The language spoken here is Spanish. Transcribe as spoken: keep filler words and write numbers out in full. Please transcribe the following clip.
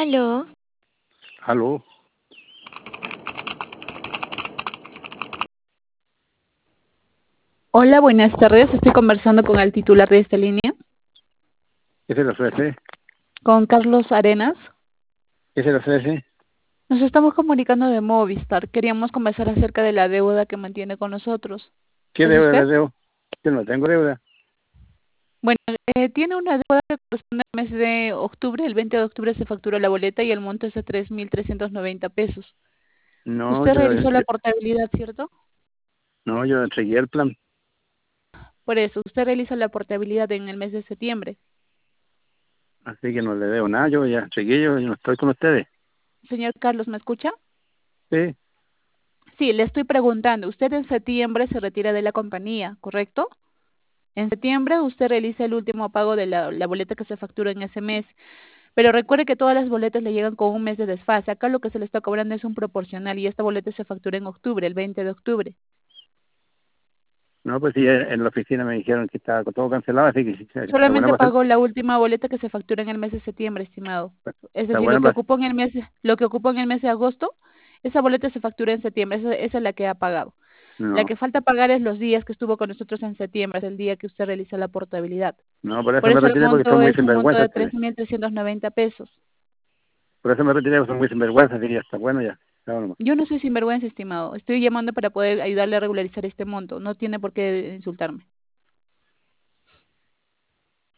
Aló. Aló. Hola, buenas tardes. Estoy conversando con el titular de esta línea, ¿Qué se le ofrece? con Carlos Arenas. ¿Qué se le ofrece? Nos estamos comunicando de Movistar. Queríamos conversar acerca de la deuda que mantiene con nosotros. ¿Qué ¿Es deuda usted? le debo? Yo no tengo deuda. Bueno, eh, tiene una deuda que corresponde al mes de octubre. El veinte de octubre se facturó la boleta y el monto es de tres mil trescientos noventa pesos. No, Usted yo, realizó la yo- portabilidad, ¿cierto? no, yo entregué el plan. Por eso, usted realiza la portabilidad en el mes de septiembre. Así que no le debo nada. Yo ya entregué, yo, yo no estoy con ustedes. Señor Carlos, ¿me escucha? Sí. Sí, le estoy preguntando. Usted en septiembre se retira de la compañía, ¿correcto? En septiembre usted realiza el último pago de la, la boleta que se factura en ese mes, pero recuerde que todas las boletas le llegan con un mes de desfase. Acá lo que se le está cobrando es un proporcional y esta boleta se factura en octubre, el veinte de octubre. No, pues sí, en en la oficina me dijeron que estaba todo cancelado, así que sí, está buena Solamente para hacer. pagó la última boleta que se factura en el mes de septiembre, estimado. Es Está decir, lo buena que para. ocupó en el mes, lo que ocupó en el mes de agosto, esa boleta se factura en septiembre, esa, esa es la que ha pagado. La No, que falta pagar es los días que estuvo con nosotros en septiembre, es el día que usted realiza la portabilidad. no, por eso Por me eso el retiré porque son monto muy es un monto sinvergüenza de ustedes. tres mil trescientos noventa pesos. Por eso me retiré porque son muy sinvergüenza, así que ya está bueno ya. Está bueno. Yo no soy sinvergüenza, estimado. Estoy llamando para poder ayudarle a regularizar este monto. No tiene por qué insultarme.